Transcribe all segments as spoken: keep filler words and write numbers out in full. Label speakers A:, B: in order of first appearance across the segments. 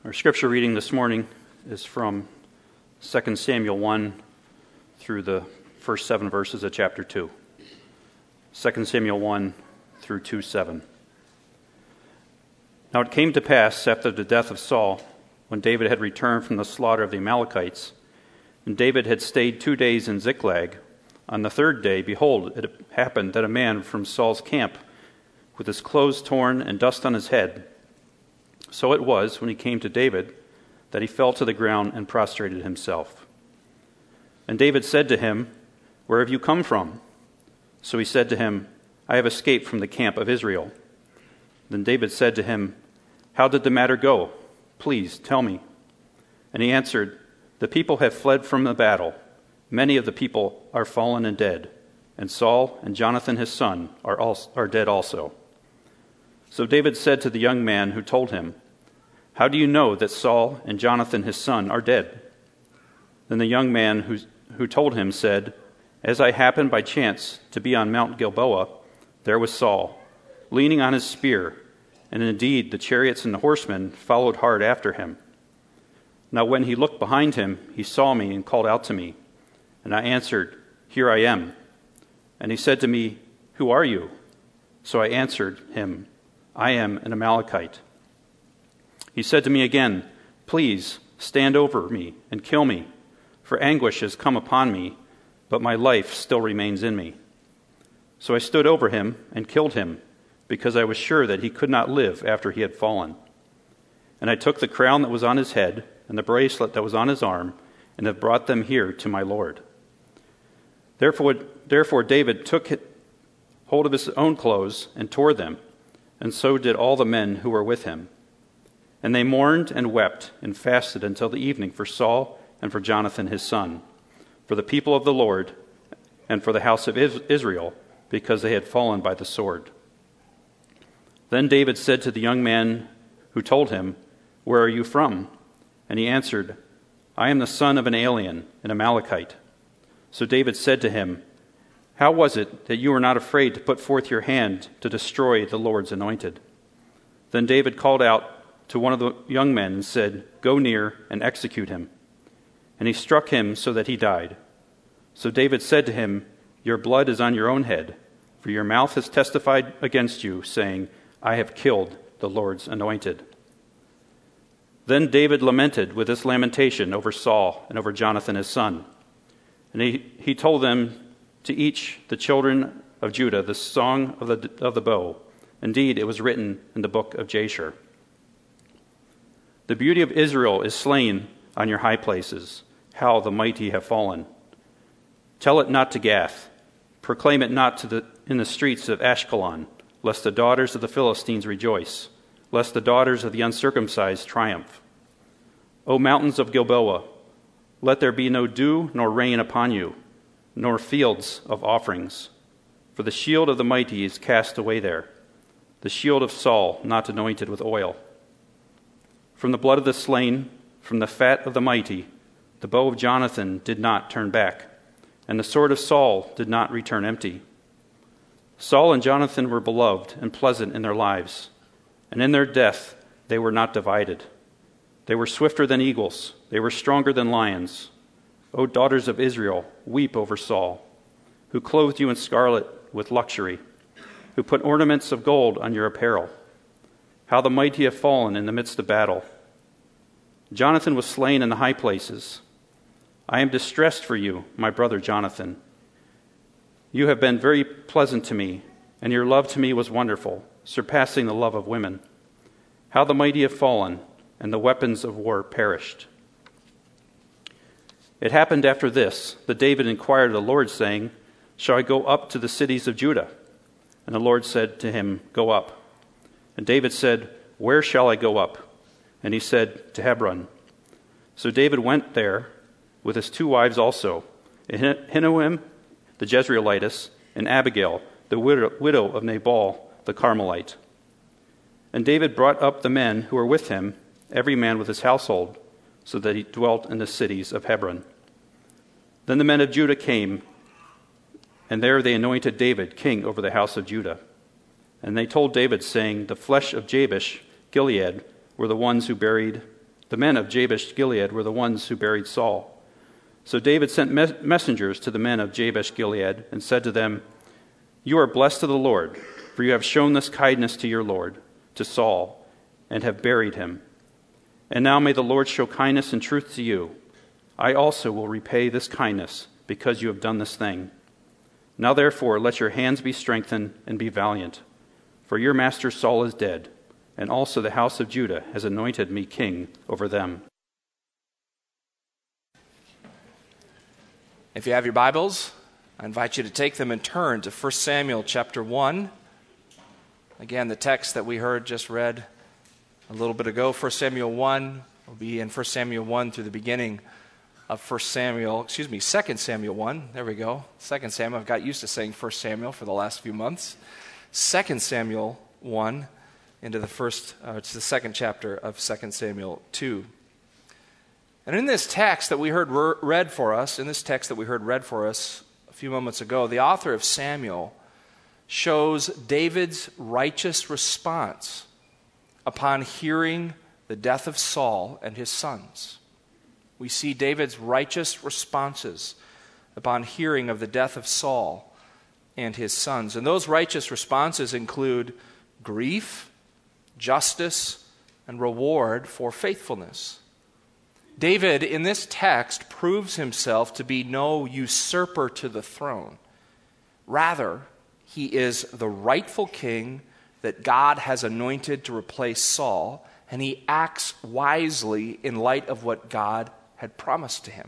A: Our scripture reading this morning is from Second Samuel one through the first seven verses of chapter two. Second Samuel one through two seven. Now it came to pass after the death of Saul, when David had returned from the slaughter of the Amalekites, and David had stayed two days in Ziklag. On the third day, behold, it happened that a man from Saul's camp, with his clothes torn and dust on his head, so it was, when he came to David, that he fell to the ground and prostrated himself. And David said to him, "Where have you come from?" So he said to him, "I have escaped from the camp of Israel." Then David said to him, "How did the matter go? Please tell me." And he answered, "The people have fled from the battle. Many of the people are fallen and dead, and Saul and Jonathan his son are, also, are dead also." So David said to the young man who told him, "How do you know that Saul and Jonathan his son are dead?" Then the young man who, who told him said, "As I happened by chance to be on Mount Gilboa, there was Saul, leaning on his spear, and indeed the chariots and the horsemen followed hard after him. Now when he looked behind him, he saw me and called out to me. And I answered, 'Here I am.' And he said to me, 'Who are you?' So I answered him, 'I am an Amalekite.' He said to me again, 'Please stand over me and kill me, for anguish has come upon me, but my life still remains in me.' So I stood over him and killed him, because I was sure that he could not live after he had fallen. And I took the crown that was on his head and the bracelet that was on his arm, and have brought them here to my Lord." Therefore, therefore David took hold of his own clothes and tore them, and so did all the men who were with him. And they mourned and wept and fasted until the evening for Saul and for Jonathan his son, for the people of the Lord, and for the house of Israel, because they had fallen by the sword. Then David said to the young man who told him, "Where are you from?" And he answered, "I am the son of an alien, an Amalekite." So David said to him, "How was it that you were not afraid to put forth your hand to destroy the Lord's anointed?" Then David called out to one of the young men and said, "Go near and execute him." And he struck him so that he died. So David said to him, "Your blood is on your own head, for your mouth has testified against you, saying, 'I have killed the Lord's anointed.'" Then David lamented with this lamentation over Saul and over Jonathan his son. And he, he told them to each the children of Judah the song of the, of the bow. Indeed, it was written in the book of Jasher. "The beauty of Israel is slain on your high places. How the mighty have fallen. Tell it not to Gath. Proclaim it not to the, in the streets of Ashkelon, lest the daughters of the Philistines rejoice, lest the daughters of the uncircumcised triumph. O mountains of Gilboa, let there be no dew nor rain upon you, nor fields of offerings. For the shield of the mighty is cast away there, the shield of Saul not anointed with oil. From the blood of the slain, from the fat of the mighty, the bow of Jonathan did not turn back, and the sword of Saul did not return empty. Saul and Jonathan were beloved and pleasant in their lives, and in their death they were not divided. They were swifter than eagles, they were stronger than lions. O daughters of Israel, weep over Saul, who clothed you in scarlet with luxury, who put ornaments of gold on your apparel. How the mighty have fallen in the midst of battle. Jonathan was slain in the high places. I am distressed for you, my brother Jonathan. You have been very pleasant to me, and your love to me was wonderful, surpassing the love of women. How the mighty have fallen, and the weapons of war perished." It happened after this that David inquired of the Lord, saying, "Shall I go up to the cities of Judah?" And the Lord said to him, "Go up." And David said, "Where shall I go up?" And he said, "To Hebron." So David went there with his two wives also, Ahinoam the Jezreelitess, and Abigail, the widow of Nabal the Carmelite. And David brought up the men who were with him, every man with his household, so that he dwelt in the cities of Hebron. Then the men of Judah came, and there they anointed David king over the house of Judah. And they told David, saying, "The flesh of Jabesh, Gilead, were the ones who buried The men of Jabesh-Gilead were the ones who buried Saul. So David sent mes- messengers to the men of Jabesh-Gilead and said to them, "You are blessed of the Lord, for you have shown this kindness to your Lord, to Saul, and have buried him. And now may the Lord show kindness and truth to you. I also will repay this kindness, because you have done this thing. Now therefore let your hands be strengthened and be valiant, for your master Saul is dead, and also the house of Judah has anointed me king over them."
B: If you have your Bibles, I invite you to take them and turn to First Samuel chapter one. Again, the text that we heard just read a little bit ago, First Samuel one, will be in First Samuel one through the beginning of First Samuel, excuse me, Second Samuel one. There we go. Second Samuel. I've got used to saying First Samuel for the last few months. Second Samuel one into the first, uh, it's the second chapter of Second Samuel two. And in this text that we heard re- read for us, in this text that we heard read for us a few moments ago, the author of Samuel shows David's righteous response upon hearing the death of Saul and his sons. We see David's righteous responses upon hearing of the death of Saul and his sons. And those righteous responses include grief, justice, and reward for faithfulness. David, in this text, proves himself to be no usurper to the throne. Rather, he is the rightful king that God has anointed to replace Saul, and he acts wisely in light of what God had promised to him.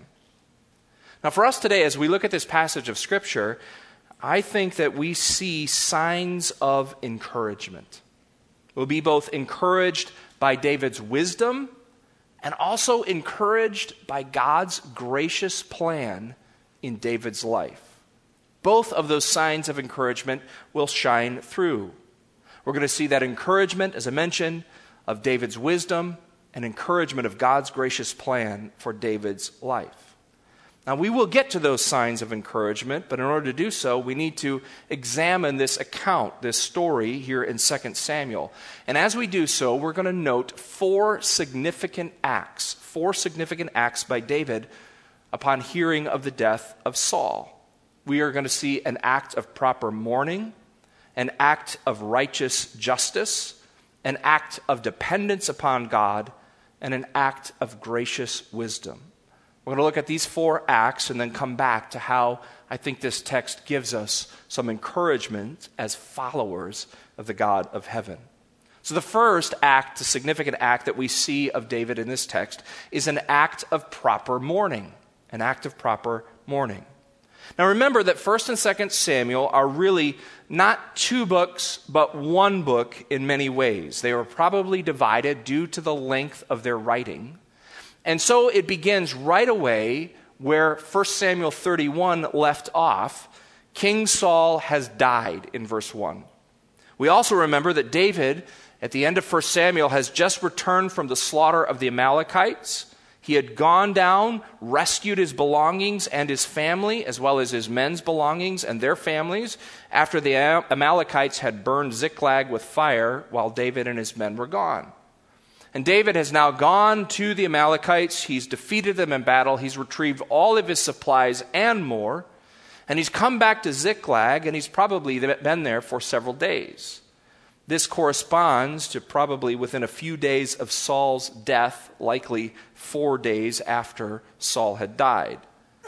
B: Now, for us today, as we look at this passage of Scripture, I think that we see signs of encouragement. We'll be both encouraged by David's wisdom and also encouraged by God's gracious plan in David's life. Both of those signs of encouragement will shine through. We're going to see that encouragement, as I mentioned, of David's wisdom and encouragement of God's gracious plan for David's life. Now, we will get to those signs of encouragement, but in order to do so, we need to examine this account, this story here in Second Samuel. And as we do so, we're going to note four significant acts, four significant acts by David upon hearing of the death of Saul. We are going to see an act of proper mourning, an act of righteous justice, an act of dependence upon God, and an act of gracious wisdom. We're going to look at these four acts and then come back to how I think this text gives us some encouragement as followers of the God of heaven. So the first act, the significant act that we see of David in this text, is an act of proper mourning. An act of proper mourning. Now remember that First and Second Samuel are really not two books, but one book in many ways. They were probably divided due to the length of their writing. And so it begins right away where First Samuel thirty-one left off. King Saul has died in verse one. We also remember that David, at the end of First Samuel, has just returned from the slaughter of the Amalekites. He had gone down, rescued his belongings and his family, as well as his men's belongings and their families, after the Amalekites had burned Ziklag with fire while David and his men were gone. And David has now gone to the Amalekites. He's defeated them in battle. He's retrieved all of his supplies and more. And he's come back to Ziklag, and he's probably been there for several days. This corresponds to probably within a few days of Saul's death, likely four days after Saul had died.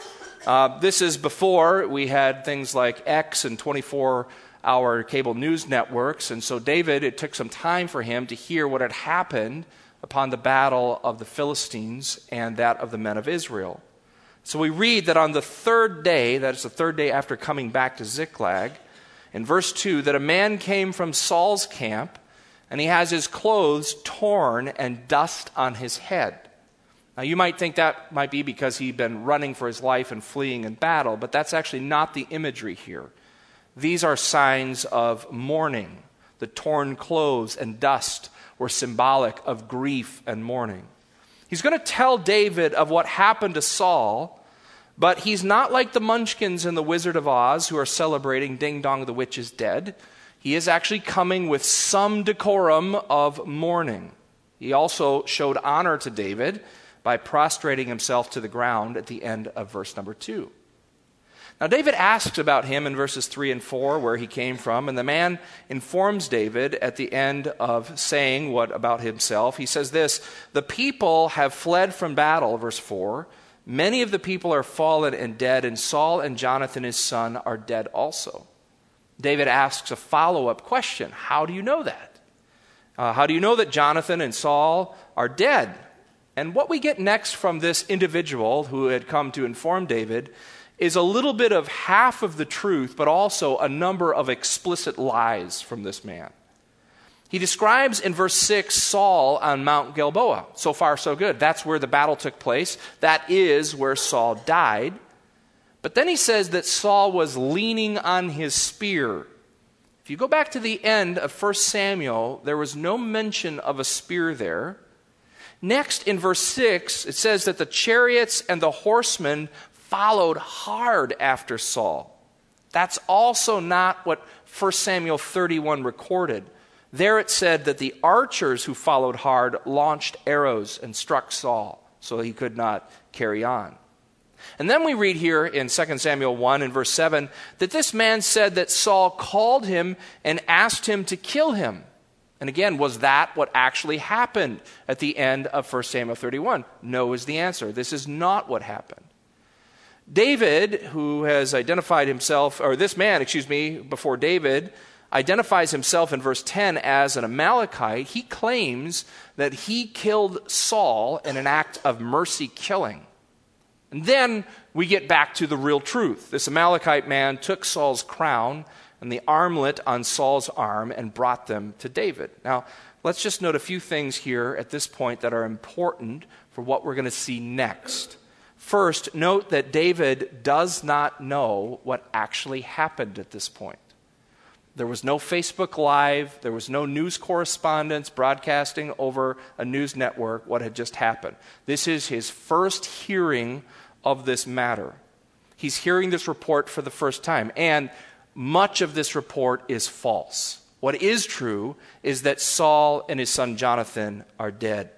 B: Uh, this is before we had things like X and twenty-four hour cable news networks. And so David, it took some time for him to hear what had happened upon the battle of the Philistines and that of the men of Israel. So we read that on the third day, that is the third day after coming back to Ziklag, in verse two, that a man came from Saul's camp, and he has his clothes torn and dust on his head. Now you might think that might be because he'd been running for his life and fleeing in battle, but that's actually not the imagery here. These are signs of mourning. The torn clothes and dust were symbolic of grief and mourning. He's going to tell David of what happened to Saul, but he's not like the Munchkins in The Wizard of Oz who are celebrating Ding Dong the Witch is Dead. He is actually coming with some decorum of mourning. He also showed honor to David by prostrating himself to the ground at the end of verse number two. Now, David asks about him in verses three and four, where he came from, and the man informs David at the end of saying what about himself. He says this, "The people have fled from battle," verse four. "Many of the people are fallen and dead, and Saul and Jonathan his son are dead also." David asks a follow-up question. How do you know that? Uh, how do you know that Jonathan and Saul are dead? And what we get next from this individual who had come to inform David is a little bit of half of the truth, but also a number of explicit lies from this man. He describes in verse six Saul on Mount Gilboa. So far, so good. That's where the battle took place. That is where Saul died. But then he says that Saul was leaning on his spear. If you go back to the end of First Samuel, there was no mention of a spear there. Next, in verse six, it says that the chariots and the horsemen followed hard after Saul. That's also not what First Samuel thirty-one recorded. There it said that the archers who followed hard launched arrows and struck Saul, so he could not carry on. And then we read here in Second Samuel one in verse seven that this man said that Saul called him and asked him to kill him. And again, was that what actually happened at the end of First Samuel thirty-one? No is the answer. This is not what happened. David, who has identified himself, or this man, excuse me, before David, identifies himself in verse ten as an Amalekite. He claims that he killed Saul in an act of mercy killing. And then we get back to the real truth. This Amalekite man took Saul's crown and the armlet on Saul's arm and brought them to David. Now, let's just note a few things here at this point that are important for what we're going to see next. First, note that David does not know what actually happened at this point. There was no Facebook Live. There was no news correspondents broadcasting over a news network what had just happened. This is his first hearing of this matter. He's hearing this report for the first time, and much of this report is false. What is true is that Saul and his son Jonathan are dead.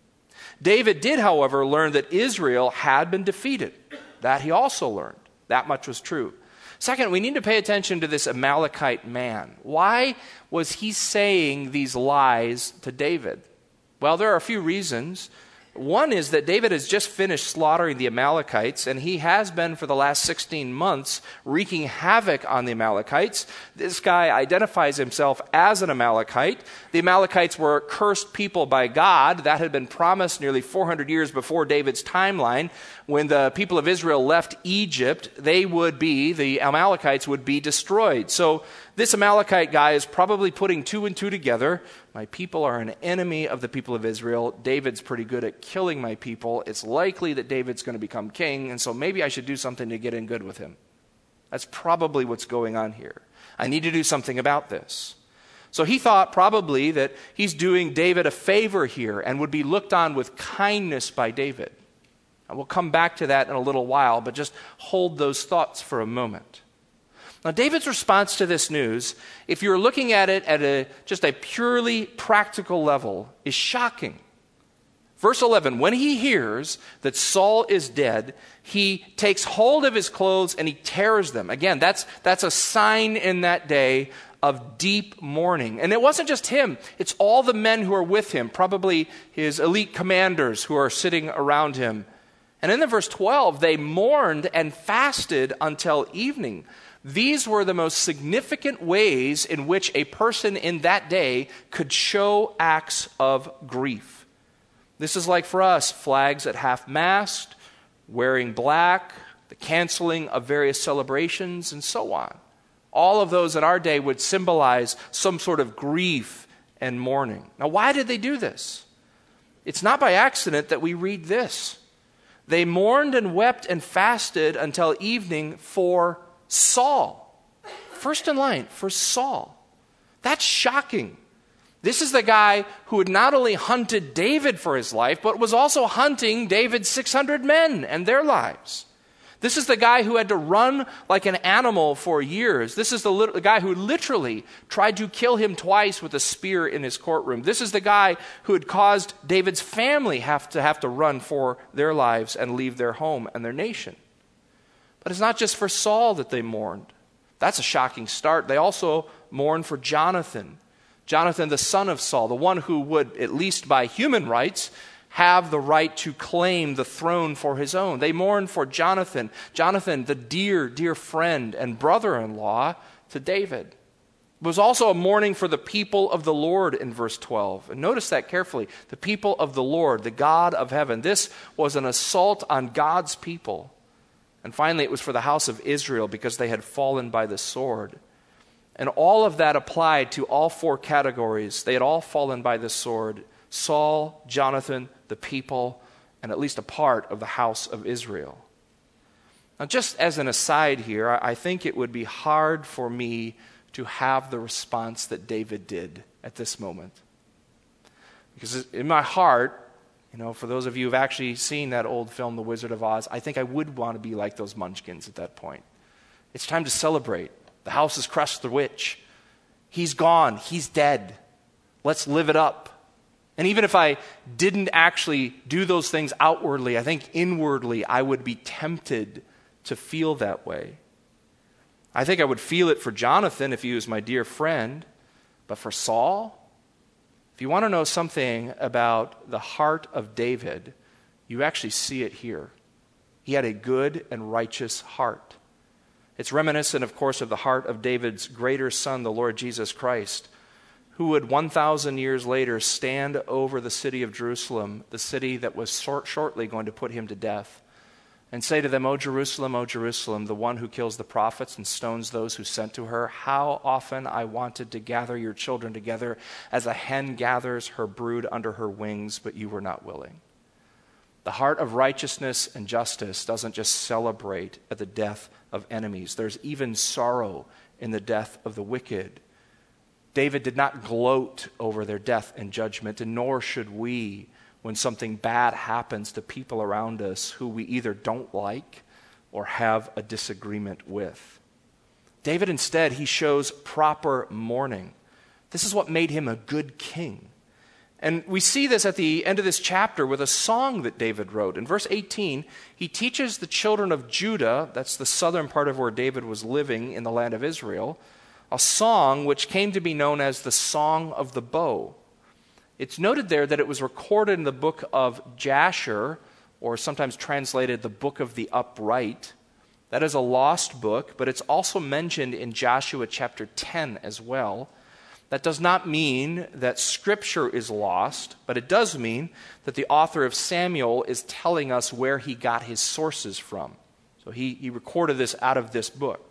B: David did, however, learn that Israel had been defeated. That he also learned. That much was true. Second, we need to pay attention to this Amalekite man. Why was he saying these lies to David? Well, there are a few reasons. One is that David has just finished slaughtering the Amalekites, and he has been for the last sixteen months wreaking havoc on the Amalekites. This guy identifies himself as an Amalekite. The Amalekites were a cursed people by God. That had been promised nearly four hundred years before David's timeline. When the people of Israel left Egypt, they would be, the Amalekites would be destroyed. So this Amalekite guy is probably putting two and two together. My people are an enemy of the people of Israel. David's pretty good at killing my people. It's likely that David's going to become king, and so maybe I should do something to get in good with him. That's probably what's going on here. I need to do something about this. So he thought probably that he's doing David a favor here and would be looked on with kindness by David. And we'll come back to that in a little while, but just hold those thoughts for a moment. Now, David's response to this news, if you're looking at it at a just a purely practical level, is shocking. Verse eleven, when he hears that Saul is dead, he takes hold of his clothes and he tears them. Again, that's, that's a sign in that day of deep mourning. And it wasn't just him. It's all the men who are with him, probably his elite commanders who are sitting around him. And in the verse twelve, they mourned and fasted until evening. These were the most significant ways in which a person in that day could show acts of grief. This is like for us, flags at half-mast, wearing black, the canceling of various celebrations, and so on. All of those in our day would symbolize some sort of grief and mourning. Now, why did they do this? It's not by accident that we read this. They mourned and wept and fasted until evening for Saul. First in line, for Saul. That's shocking. This is the guy who had not only hunted David for his life, but was also hunting David's six hundred men and their lives. This is the guy who had to run like an animal for years. This is the, lit- the guy who literally tried to kill him twice with a spear in his courtroom. This is the guy who had caused David's family have to have to run for their lives and leave their home and their nation. But it's not just for Saul that they mourned. That's a shocking start. They also mourned for Jonathan. Jonathan, the son of Saul, the one who would, at least by human rights, have the right to claim the throne for his own. They mourned for Jonathan. Jonathan, the dear, dear friend and brother-in-law to David. It was also a mourning for the people of the Lord in verse twelve. And notice that carefully. The people of the Lord, the God of heaven. This was an assault on God's people. And finally, it was for the house of Israel because they had fallen by the sword. And all of that applied to all four categories. They had all fallen by the sword. Saul, Jonathan, the people, and at least a part of the house of Israel. Now, just as an aside here, I think it would be hard for me to have the response that David did at this moment. Because in my heart, you know, for those of you who've actually seen that old film, The Wizard of Oz, I think I would want to be like those munchkins at that point. It's time to celebrate. The house has crushed the witch. He's gone. He's dead. Let's live it up. And even if I didn't actually do those things outwardly, I think inwardly I would be tempted to feel that way. I think I would feel it for Jonathan if he was my dear friend. But for Saul, if you want to know something about the heart of David, you actually see it here. He had a good and righteous heart. It's reminiscent, of course, of the heart of David's greater son, the Lord Jesus Christ, who would one thousand years later stand over the city of Jerusalem, the city that was short, shortly going to put him to death, and say to them, O Jerusalem, O Jerusalem, the one who kills the prophets and stones those who sent to her, how often I wanted to gather your children together as a hen gathers her brood under her wings, but you were not willing. The heart of righteousness and justice doesn't just celebrate at the death of enemies. There's even sorrow in the death of the wicked. David did not gloat over their death and judgment, and nor should we when something bad happens to people around us who we either don't like or have a disagreement with. David instead, he shows proper mourning. This is what made him a good king. And we see this at the end of this chapter with a song that David wrote. In verse eighteen, he teaches the children of Judah, that's the southern part of where David was living in the land of Israel, a song which came to be known as the Song of the Bow. It's noted there that it was recorded in the book of Jasher, or sometimes translated the Book of the Upright. That is a lost book, but it's also mentioned in Joshua chapter ten as well. That does not mean that Scripture is lost, but it does mean that the author of Samuel is telling us where he got his sources from. So he, he recorded this out of this book.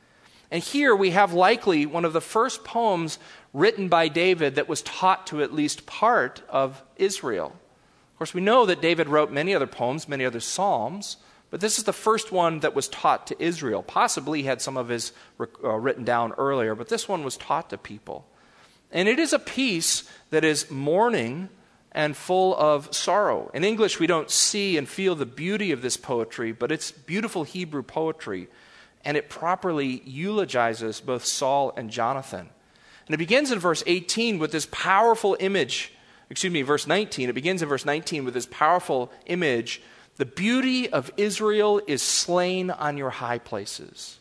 B: And here we have likely one of the first poems written by David that was taught to at least part of Israel. Of course, we know that David wrote many other poems, many other psalms, but this is the first one that was taught to Israel. Possibly he had some of his uh, written down earlier, but this one was taught to people. And it is a piece that is mourning and full of sorrow. In English, we don't see and feel the beauty of this poetry, but it's beautiful Hebrew poetry, and it properly eulogizes both Saul and Jonathan. And it begins in verse eighteen with this powerful image, excuse me, verse nineteen. It begins in verse nineteen with this powerful image. The beauty of Israel is slain on your high places.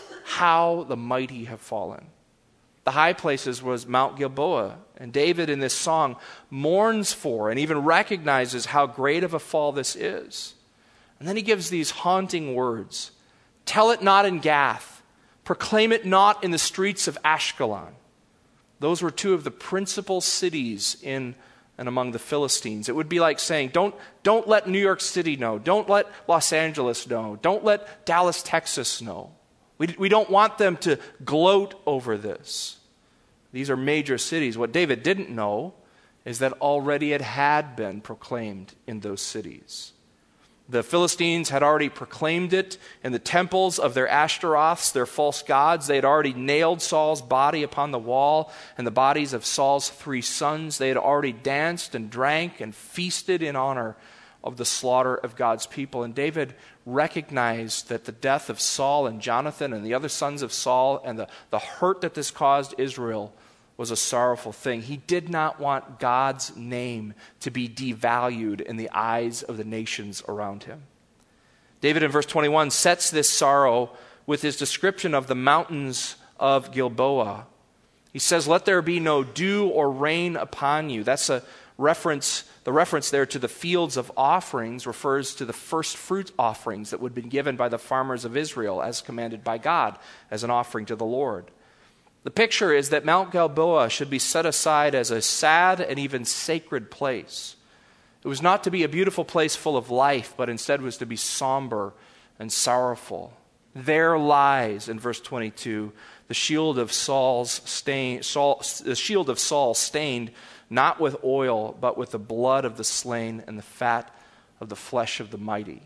B: How the mighty have fallen. The high places was Mount Gilboa. And David in this song mourns for and even recognizes how great of a fall this is. And then he gives these haunting words. Tell it not in Gath. Proclaim it not in the streets of Ashkelon. Those were two of the principal cities in and among the Philistines. It would be like saying, don't, don't let New York City know. Don't let Los Angeles know. Don't let Dallas, Texas know. We, we don't want them to gloat over this. These are major cities. What David didn't know is that already it had been proclaimed in those cities. The Philistines had already proclaimed it in the temples of their Ashtaroths, their false gods. They had already nailed Saul's body upon the wall and the bodies of Saul's three sons. They had already danced and drank and feasted in honor of the slaughter of God's people. And David recognized that the death of Saul and Jonathan and the other sons of Saul and the, the hurt that this caused Israel was a sorrowful thing. He did not want God's name to be devalued in the eyes of the nations around him. David in verse twenty-one sets this sorrow with his description of the mountains of Gilboa. He says, "Let there be no dew or rain upon you." That's a reference, the reference there to the fields of offerings refers to the first fruit offerings that would have been given by the farmers of Israel as commanded by God as an offering to the Lord. The picture is that Mount Gilboa should be set aside as a sad and even sacred place. It was not to be a beautiful place full of life, but instead was to be somber and sorrowful. There lies, in verse twenty-two, the shield of Saul's stain, Saul, the shield of Saul stained not with oil, but with the blood of the slain and the fat of the flesh of the mighty.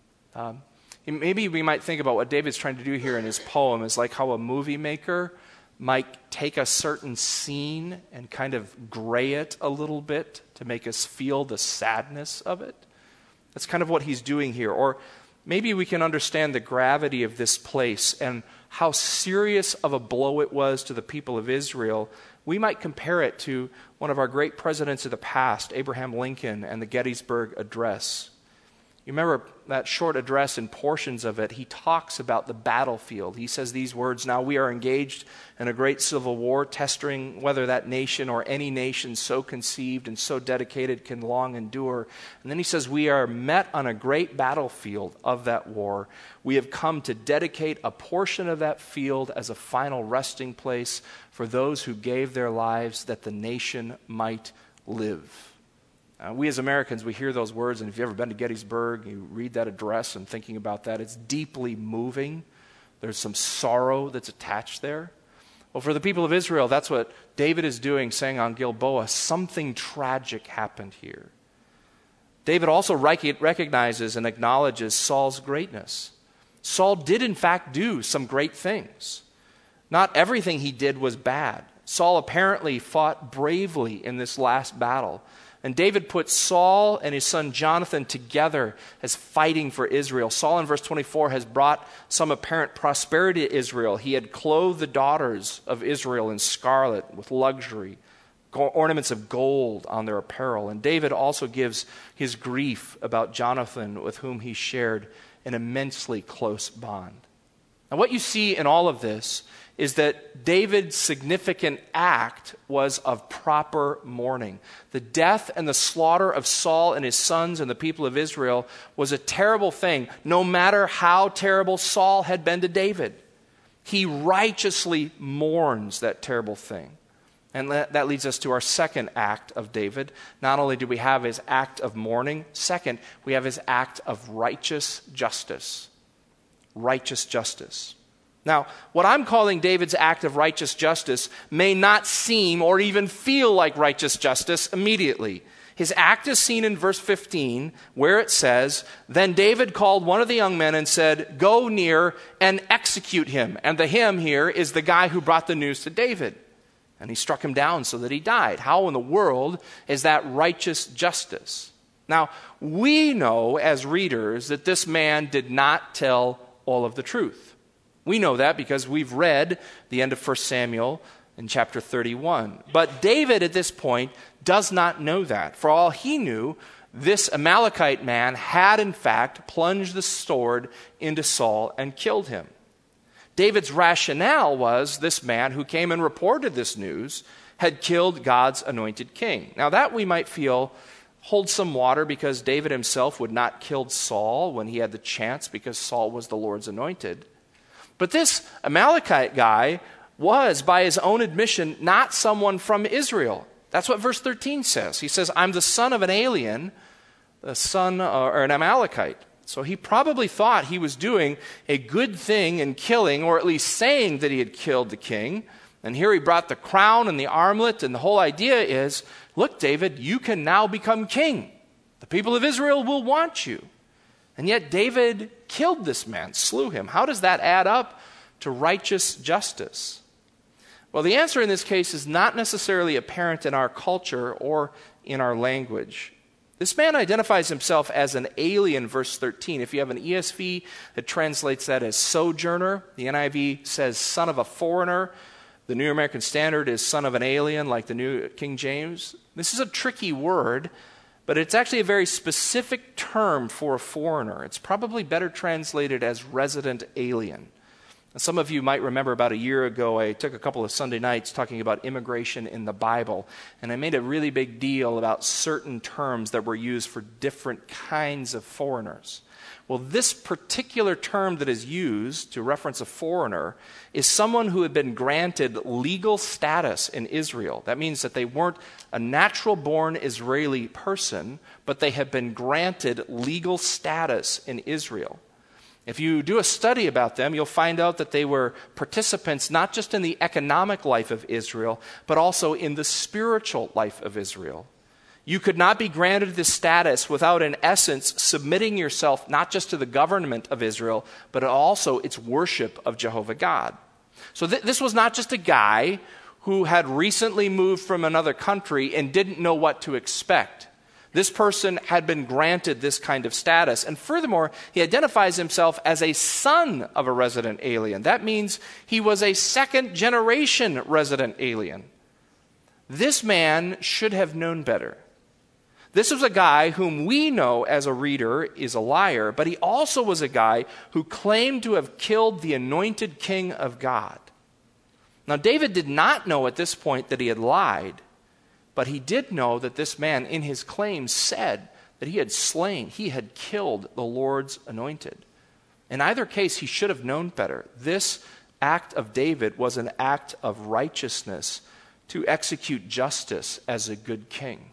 B: Um, maybe we might think about what David's trying to do here in his poem is like how a movie maker might take a certain scene and kind of gray it a little bit to make us feel the sadness of it. That's kind of what he's doing here. Or maybe we can understand the gravity of this place and how serious of a blow it was to the people of Israel. We might compare it to one of our great presidents of the past, Abraham Lincoln, and the Gettysburg Address. You remember that short address and portions of it, he talks about the battlefield. He says these words, "Now we are engaged in a great civil war, testing whether that nation or any nation so conceived and so dedicated can long endure." And then he says, "We are met on a great battlefield of that war. We have come to dedicate a portion of that field as a final resting place for those who gave their lives that the nation might live." Uh, we as Americans, we hear those words, and if you've ever been to Gettysburg, you read that address and thinking about that, it's deeply moving. There's some sorrow that's attached there. Well, for the people of Israel, that's what David is doing, saying on Gilboa, something tragic happened here. David also rec- recognizes and acknowledges Saul's greatness. Saul did, in fact, do some great things. Not everything he did was bad. Saul apparently fought bravely in this last battle. And David put Saul and his son Jonathan together as fighting for Israel. Saul in verse twenty-four has brought some apparent prosperity to Israel. He had clothed the daughters of Israel in scarlet with luxury, ornaments of gold on their apparel. And David also gives his grief about Jonathan, with whom he shared an immensely close bond. Now, what you see in all of this is that David's significant act was of proper mourning. The death and the slaughter of Saul and his sons and the people of Israel was a terrible thing, no matter how terrible Saul had been to David. He righteously mourns that terrible thing. And that leads us to our second act of David. Not only do we have his act of mourning, second, we have his act of righteous justice. Righteous justice. Now, what I'm calling David's act of righteous justice may not seem or even feel like righteous justice immediately. His act is seen in verse fifteen, where it says, "Then David called one of the young men and said, 'Go near and execute him.'" And the him here is the guy who brought the news to David. And he struck him down so that he died. How in the world is that righteous justice? Now, we know as readers that this man did not tell all of the truth. We know that because we've read the end of First Samuel in chapter thirty-one. But David at this point does not know that. For all he knew, this Amalekite man had in fact plunged the sword into Saul and killed him. David's rationale was this man who came and reported this news had killed God's anointed king. Now that we might feel holds some water because David himself would not kill Saul when he had the chance because Saul was the Lord's anointed. But this Amalekite guy was, by his own admission, not someone from Israel. That's what verse thirteen says. He says, "I'm the son of an alien, the son uh, or an Amalekite." So he probably thought he was doing a good thing in killing, or at least saying that he had killed the king. And here he brought the crown and the armlet, and the whole idea is, look, David, you can now become king. The people of Israel will want you. And yet David killed this man, slew him. How does that add up to righteous justice? Well, the answer in this case is not necessarily apparent in our culture or in our language. This man identifies himself as an alien, verse thirteen. If you have an E S V, it translates that as sojourner. The N I V says son of a foreigner. The New American Standard is son of an alien, like the New King James. This is a tricky word, but it's actually a very specific term for a foreigner. It's probably better translated as resident alien. Some of you might remember about a year ago, I took a couple of Sunday nights talking about immigration in the Bible, and I made a really big deal about certain terms that were used for different kinds of foreigners. Well, this particular term that is used to reference a foreigner is someone who had been granted legal status in Israel. That means that they weren't a natural-born Israeli person, but they have been granted legal status in Israel. If you do a study about them, you'll find out that they were participants not just in the economic life of Israel, but also in the spiritual life of Israel. You could not be granted this status without, in essence, submitting yourself not just to the government of Israel, but also its worship of Jehovah God. So th- this was not just a guy who had recently moved from another country and didn't know what to expect. This person had been granted this kind of status. And furthermore, he identifies himself as a son of a resident alien. That means he was a second generation resident alien. This man should have known better. This was a guy whom we know as a reader is a liar, but he also was a guy who claimed to have killed the anointed king of God. Now, David did not know at this point that he had lied. But he did know that this man, in his claims, said that he had slain, he had killed the Lord's anointed. In either case, he should have known better. This act of David was an act of righteousness to execute justice as a good king.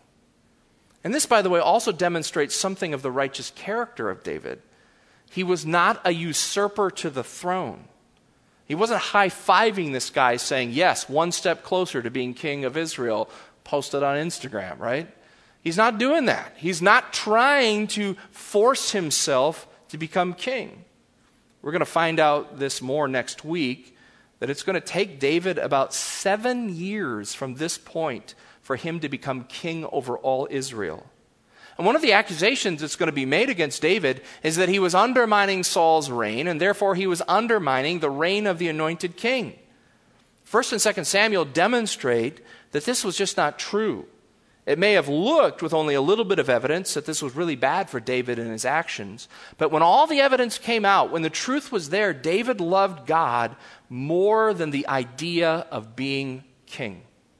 B: And this, by the way, also demonstrates something of the righteous character of David. He was not a usurper to the throne. He wasn't high-fiving this guy saying, yes, one step closer to being king of Israel, posted on Instagram, right? He's not doing that. He's not trying to force himself to become king. We're going to find out this more next week, that it's going to take David about seven years from this point for him to become king over all Israel. And one of the accusations that's going to be made against David is that he was undermining Saul's reign, and therefore he was undermining the reign of the anointed king. First and Second Samuel demonstrate that this was just not true. It may have looked, with only a little bit of evidence, that this was really bad for David and his actions. But when all the evidence came out, when the truth was there, David loved God more than the idea of being king.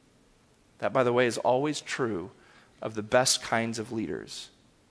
B: That, by the way, is always true of the best kinds of leaders.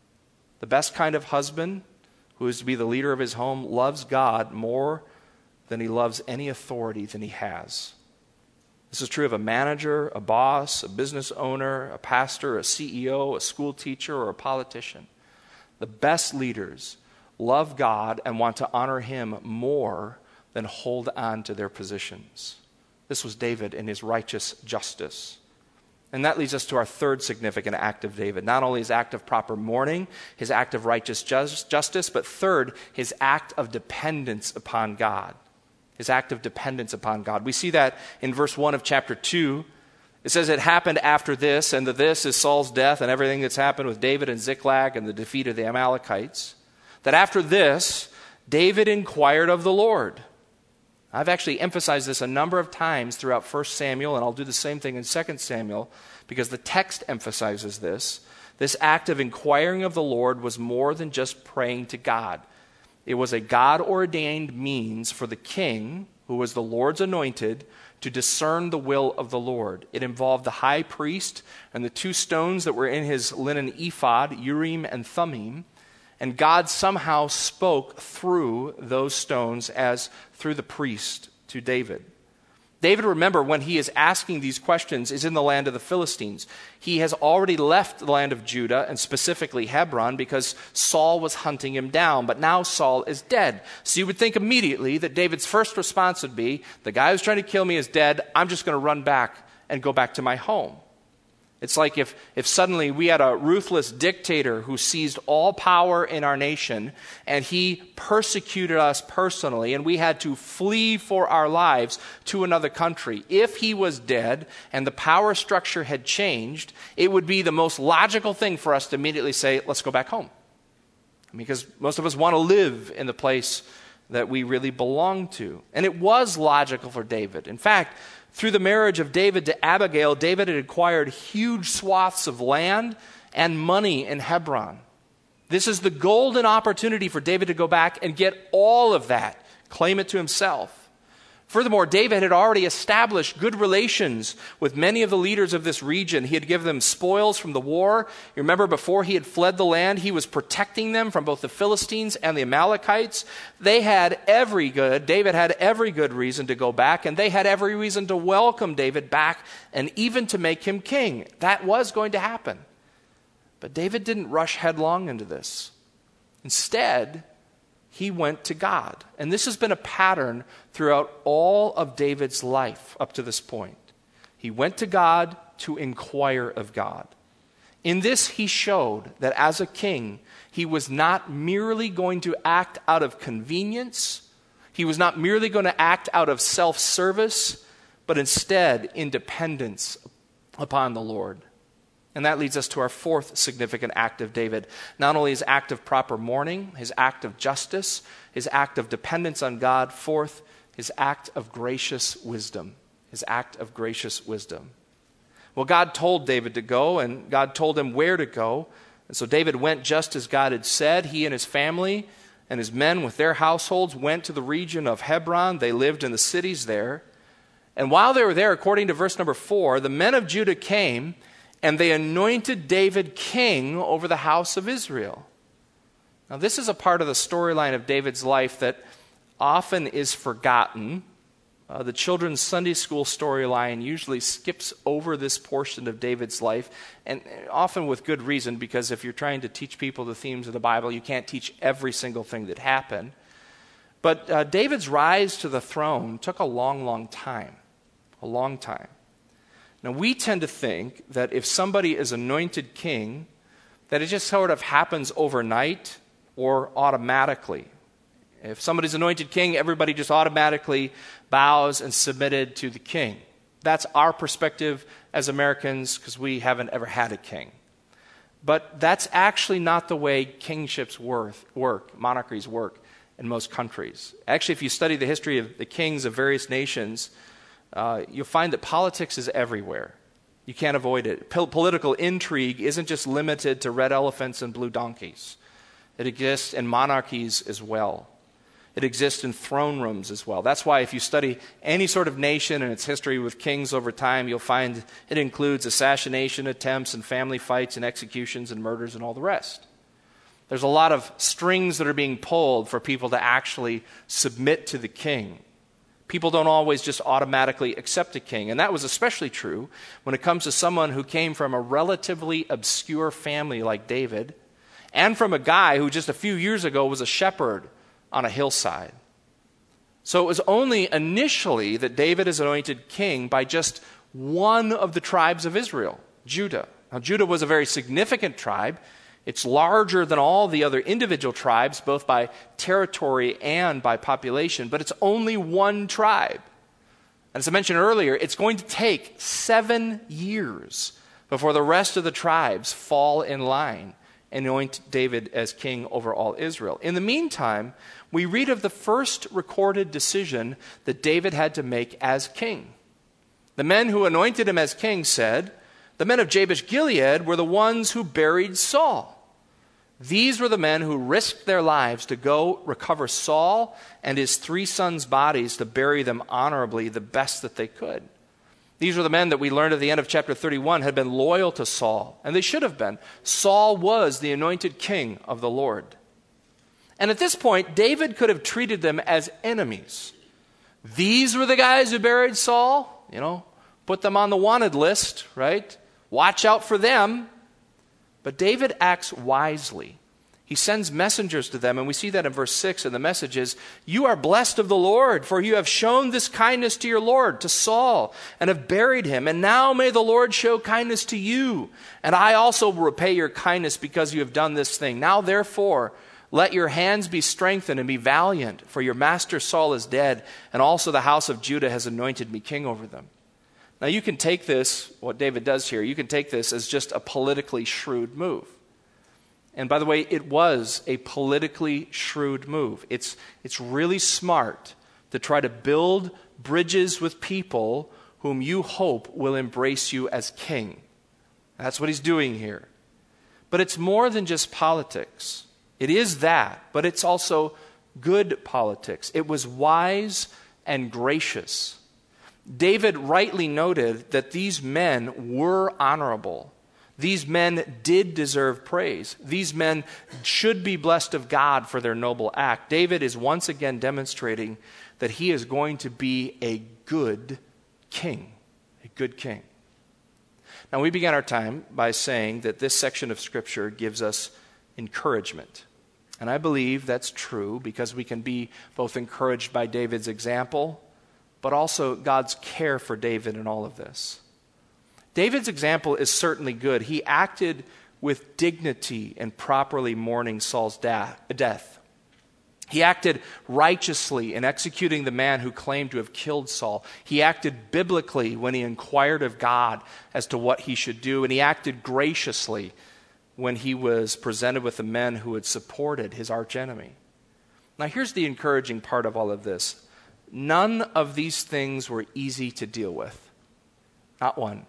B: The best kind of husband, who is to be the leader of his home, loves God more than he loves any authority than he has. This is true of a manager, a boss, a business owner, a pastor, a C E O, a school teacher, or a politician. The best leaders love God and want to honor him more than hold on to their positions. This was David in his righteous justice. And that leads us to our third significant act of David. Not only his act of proper mourning, his act of righteous justice, but third, his act of dependence upon God. His act of dependence upon God. We see that in verse one of chapter two. It says it happened after this, and the this is Saul's death and everything that's happened with David and Ziklag and the defeat of the Amalekites. That after this, David inquired of the Lord. I've actually emphasized this a number of times throughout First Samuel, and I'll do the same thing in Second Samuel, because the text emphasizes this. This act of inquiring of the Lord was more than just praying to God. It was a God-ordained means for the king, who was the Lord's anointed, to discern the will of the Lord. It involved the high priest and the two stones that were in his linen ephod, Urim and Thummim, and God somehow spoke through those stones as through the priest to David. David, remember, when he is asking these questions, is in the land of the Philistines. He has already left the land of Judah, and specifically Hebron, because Saul was hunting him down. But now Saul is dead. So you would think immediately that David's first response would be, the guy who's trying to kill me is dead. I'm just going to run back and go back to my home. It's like if, if suddenly we had a ruthless dictator who seized all power in our nation and he persecuted us personally and we had to flee for our lives to another country. If he was dead and the power structure had changed, it would be the most logical thing for us to immediately say, let's go back home. Because most of us want to live in the place that we really belong to. And it was logical for David. In fact, through the marriage of David to Abigail, David had acquired huge swaths of land and money in Hebron. This is the golden opportunity for David to go back and get all of that, claim it to himself. Furthermore, David had already established good relations with many of the leaders of this region. He had given them spoils from the war. You remember, before he had fled the land, he was protecting them from both the Philistines and the Amalekites. They had every good, David had every good reason to go back, and they had every reason to welcome David back and even to make him king. That was going to happen. But David didn't rush headlong into this. Instead, he went to God. And this has been a pattern throughout all of David's life up to this point. He went to God to inquire of God. In this, he showed that as a king, he was not merely going to act out of convenience. He was not merely going to act out of self-service, but instead in dependence upon the Lord. And that leads us to our fourth significant act of David. Not only his act of proper mourning, his act of justice, his act of dependence on God. Fourth, his act of gracious wisdom. His act of gracious wisdom. Well, God told David to go, and God told him where to go. And so David went just as God had said. He and his family and his men with their households went to the region of Hebron. They lived in the cities there. And while they were there, according to verse number four, the men of Judah came and they anointed David king over the house of Israel. Now, this is a part of the storyline of David's life that often is forgotten. Uh, the children's Sunday school storyline usually skips over this portion of David's life, and often with good reason, because if you're trying to teach people the themes of the Bible, you can't teach every single thing that happened. But uh, David's rise to the throne took a long, long time. A long time. Now, we tend to think that if somebody is anointed king, that it just sort of happens overnight or automatically. If somebody's anointed king, everybody just automatically bows and submitted to the king. That's our perspective as Americans, because we haven't ever had a king. But that's actually not the way kingships work, monarchies work in most countries. Actually, if you study the history of the kings of various nations, Uh, you'll find that politics is everywhere. You can't avoid it. P- political intrigue isn't just limited to red elephants and blue donkeys. It exists in monarchies as well. It exists in throne rooms as well. That's why if you study any sort of nation and its history with kings over time, you'll find it includes assassination attempts and family fights and executions and murders and all the rest. There's a lot of strings that are being pulled for people to actually submit to the king. People don't always just automatically accept a king. And that was especially true when it comes to someone who came from a relatively obscure family like David, and from a guy who just a few years ago was a shepherd on a hillside. So it was only initially that David is anointed king by just one of the tribes of Israel, Judah. Now, Judah was a very significant tribe. It's larger than all the other individual tribes, both by territory and by population, but it's only one tribe. And as I mentioned earlier, it's going to take seven years before the rest of the tribes fall in line and anoint David as king over all Israel. In the meantime, we read of the first recorded decision that David had to make as king. The men who anointed him as king said, "The men of Jabesh Gilead were the ones who buried Saul. These were the men who risked their lives to go recover Saul and his three sons' bodies to bury them honorably the best that they could." These were the men that we learned at the end of chapter thirty-one had been loyal to Saul, and they should have been. Saul was the anointed king of the Lord. And at this point, David could have treated them as enemies. These were the guys who buried Saul, you know, put them on the wanted list, right? Watch out for them. But David acts wisely. He sends messengers to them, and we see that in verse six, and the message is, "You are blessed of the Lord, for you have shown this kindness to your Lord, to Saul, and have buried him. And now may the Lord show kindness to you, and I also will repay your kindness because you have done this thing. Now therefore, let your hands be strengthened and be valiant, for your master Saul is dead, and also the house of Judah has anointed me king over them." Now you can take this, what David does here, you can take this as just a politically shrewd move. And by the way, it was a politically shrewd move. It's, it's really smart to try to build bridges with people whom you hope will embrace you as king. That's what he's doing here. But it's more than just politics. It is that, but it's also good politics. It was wise and gracious. David rightly noted that these men were honorable. These men did deserve praise. These men should be blessed of God for their noble act. David is once again demonstrating that he is going to be a good king. A good king. Now, we began our time by saying that this section of Scripture gives us encouragement. And I believe that's true because we can be both encouraged by David's example, but also God's care for David in all of this. David's example is certainly good. He acted with dignity in properly mourning Saul's da- death. He acted righteously in executing the man who claimed to have killed Saul. He acted biblically when he inquired of God as to what he should do. And he acted graciously when he was presented with the men who had supported his archenemy. Now here's the encouraging part of all of this. None of these things were easy to deal with. Not one.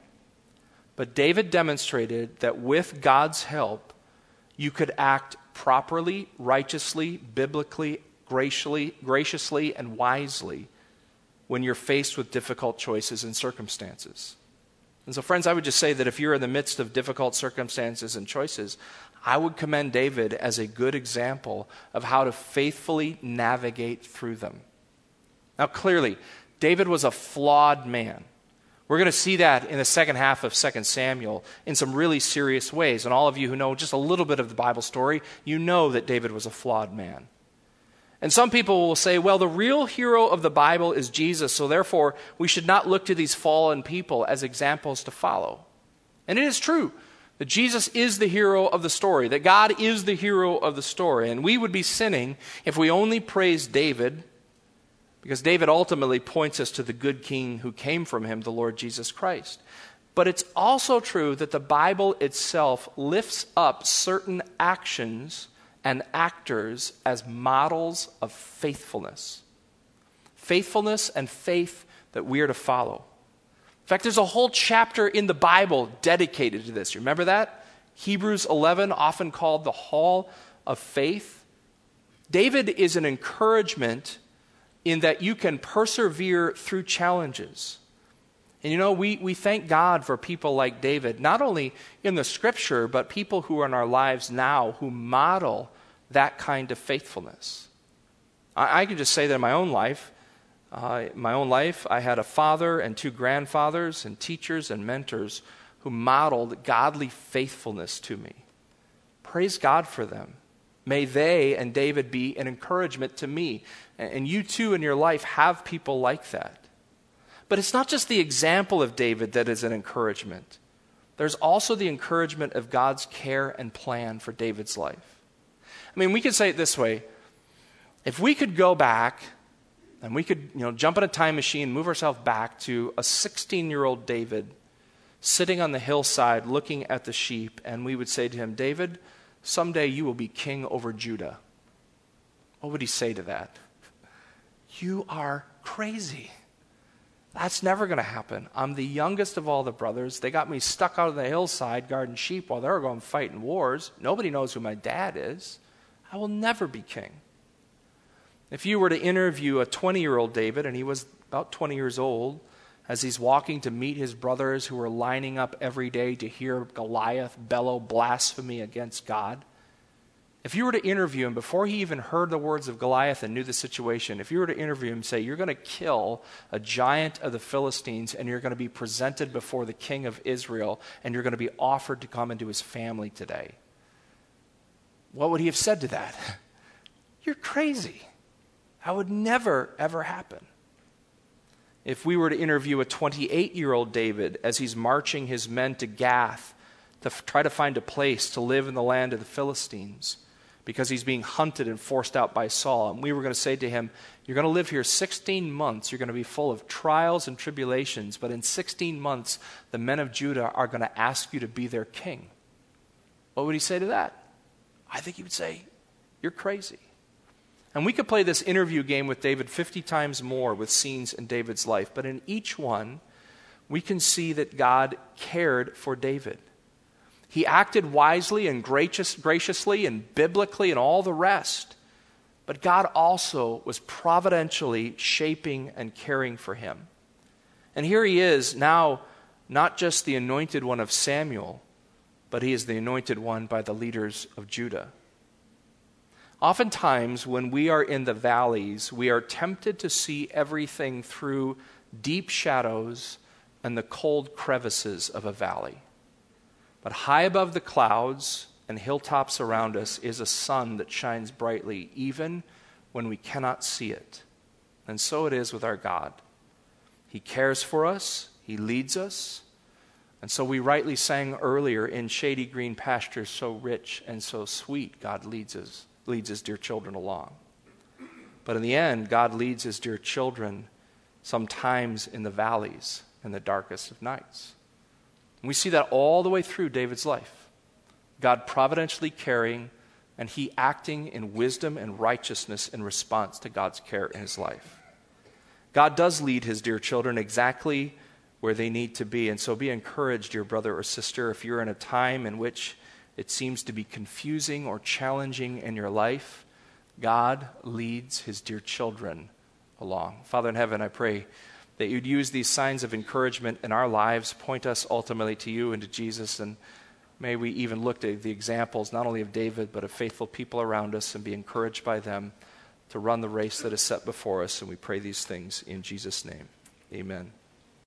B: But David demonstrated that with God's help, you could act properly, righteously, biblically, graciously, graciously, and wisely when you're faced with difficult choices and circumstances. And so, friends, I would just say that if you're in the midst of difficult circumstances and choices, I would commend David as a good example of how to faithfully navigate through them. Now, clearly, David was a flawed man. We're going to see that in the second half of Second Samuel in some really serious ways. And all of you who know just a little bit of the Bible story, you know that David was a flawed man. And some people will say, well, the real hero of the Bible is Jesus, so therefore we should not look to these fallen people as examples to follow. And it is true that Jesus is the hero of the story, that God is the hero of the story. And we would be sinning if we only praised David, because David ultimately points us to the good king who came from him, the Lord Jesus Christ. But it's also true that the Bible itself lifts up certain actions and actors as models of faithfulness. Faithfulness and faith that we are to follow. In fact, there's a whole chapter in the Bible dedicated to this. You remember that? Hebrews eleven, often called the Hall of Faith. David is an encouragement in that you can persevere through challenges. And you know, we, we thank God for people like David, not only in the Scripture, but people who are in our lives now who model that kind of faithfulness. I, I can just say that in my own life, uh, my own life, I had a father and two grandfathers and teachers and mentors who modeled godly faithfulness to me. Praise God for them. May they and David be an encouragement to me. And you too in your life have people like that. But it's not just the example of David that is an encouragement. There's also the encouragement of God's care and plan for David's life. I mean, we could say it this way. If we could go back and we could, you know, jump in a time machine, move ourselves back to a sixteen-year-old David sitting on the hillside looking at the sheep, and we would say to him, David, someday you will be king over Judah. What would he say to that? You are crazy. That's never going to happen. I'm the youngest of all the brothers. They got me stuck out on the hillside guarding sheep while they were going fighting wars. Nobody knows who my dad is. I will never be king. If you were to interview a twenty-year-old David, and he was about twenty years old, as he's walking to meet his brothers who are lining up every day to hear Goliath bellow blasphemy against God, if you were to interview him before he even heard the words of Goliath and knew the situation, if you were to interview him and say, you're going to kill a giant of the Philistines and you're going to be presented before the king of Israel and you're going to be offered to come into his family today, what would he have said to that? You're crazy. That would never, ever happen. If we were to interview a twenty-eight-year-old David as he's marching his men to Gath to f- try to find a place to live in the land of the Philistines because he's being hunted and forced out by Saul, and we were going to say to him, you're going to live here sixteen months, you're going to be full of trials and tribulations, but in sixteen months, the men of Judah are going to ask you to be their king. What would he say to that? I think he would say, you're crazy. And we could play this interview game with David fifty times more with scenes in David's life. But in each one, we can see that God cared for David. He acted wisely and gracious, graciously and biblically and all the rest. But God also was providentially shaping and caring for him. And here he is now, not just the anointed one of Samuel, but he is the anointed one by the leaders of Judah. Oftentimes, when we are in the valleys, we are tempted to see everything through deep shadows and the cold crevices of a valley. But high above the clouds and hilltops around us is a sun that shines brightly, even when we cannot see it. And so it is with our God. He cares for us, he leads us. And so we rightly sang earlier, in shady green pastures so rich and so sweet, God leads us. leads his dear children along. But in the end, God leads his dear children sometimes in the valleys in the darkest of nights. And we see that all the way through David's life. God providentially caring and he acting in wisdom and righteousness in response to God's care in his life. God does lead his dear children exactly where they need to be. And so be encouraged, dear brother or sister, if you're in a time in which it seems to be confusing or challenging in your life, God leads his dear children along. Father in heaven, I pray that you'd use these signs of encouragement in our lives, point us ultimately to you and to Jesus, and may we even look at the examples not only of David but of faithful people around us and be encouraged by them to run the race that is set before us. And we pray these things in Jesus' name. Amen.